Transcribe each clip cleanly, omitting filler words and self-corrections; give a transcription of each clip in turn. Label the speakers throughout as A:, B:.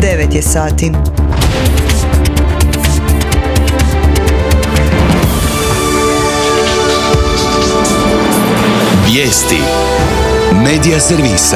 A: 9 je sati.
B: Vijesti Medija servisa.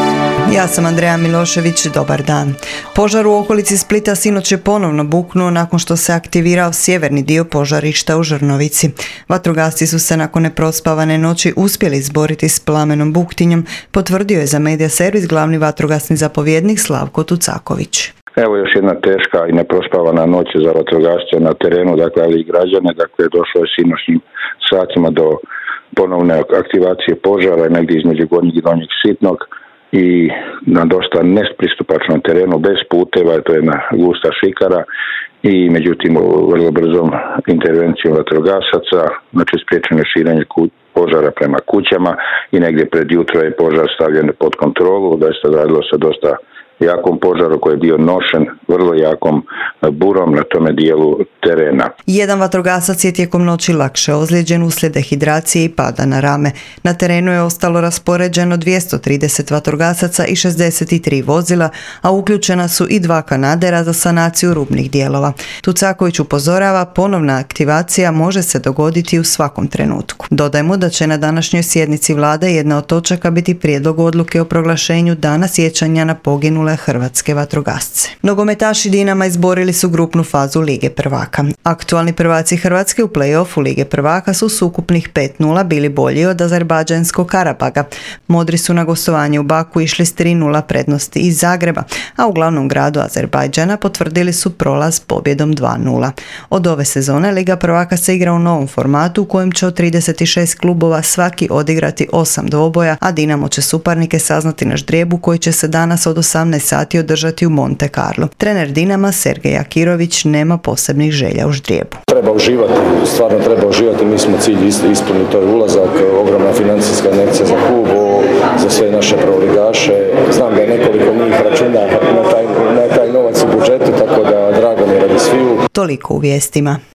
A: Ja sam Andreja Milošević, dobar dan. Požar u okolici Splita sinoć je ponovno buknuo nakon što se aktivirao sjeverni dio požarišta u Žrnovici. Vatrogasci su se nakon neprospavane noći uspjeli izboriti s plamenom buktinjom, potvrdio je za Medija servis glavni vatrogasni zapovjednik Slavko Tucaković.
C: Evo još jedna teška i neprospavana noć za vatrogasce na terenu, dakle, ali i građane. Dakle, došlo je sinoćnim satima do ponovne aktivacije požara negdje između Gornjeg i Donjeg Sitnog i na dosta nepristupačnom terenu bez puteva, to je jedna gusta šikara i međutim vrlo brzom intervencijom vatrogasaca, znači spriječeno širenje požara prema kućama i negdje pred jutro je požar stavljen pod kontrolu, da se radilo sa dosta jakom požaru koji je bio nošen vrlo jakom burom na tome dijelu terena.
A: Jedan vatrogasac je tijekom noći lakše ozlijeđen uslijed dehidracije i pada na rame. Na terenu je ostalo raspoređeno 230 vatrogasaca i 63 vozila, a uključena su i 2 kanadera za sanaciju rubnih dijelova. Tucaković upozorava, ponovna aktivacija može se dogoditi u svakom trenutku. Dodajmo da će na današnjoj sjednici vlade jedna od točaka biti prijedlog odluke o proglašenju dana sjećanja na poginule hrvatske vatrogasce. Nogometaši Dinama izborili su grupnu fazu Lige prvaka. Aktualni prvaci Hrvatske u play-offu Lige prvaka su s ukupnih 5-0 bili bolji od azerbajdžanskog Karabaga. Modri su na gostovanje u Baku išli s 3-0 prednosti iz Zagreba, a u glavnom gradu Azerbajdžana potvrdili su prolaz pobjedom 2-0. Od ove sezone Liga prvaka se igra u novom formatu u kojem će od 36 klubova svaki odigrati 8 dvoboja, a Dinamo će suparnike saznati na ždrijebu koji će se danas od 18 sati održati u Monte Carlo. Trener Dinama Sergej Akirović nema posebnih želja u ždrijebu.
D: Treba uživati, stvarno treba uživati, mi smo cilj ispunili, to je ulazak, ogromna financijska injekcija za klub, za sve naše prvoligaše. Znam da je nekoliko njih računa na taj novac u budžetu, tako da drago mi je radi sviju.
A: Toliko u vijestima.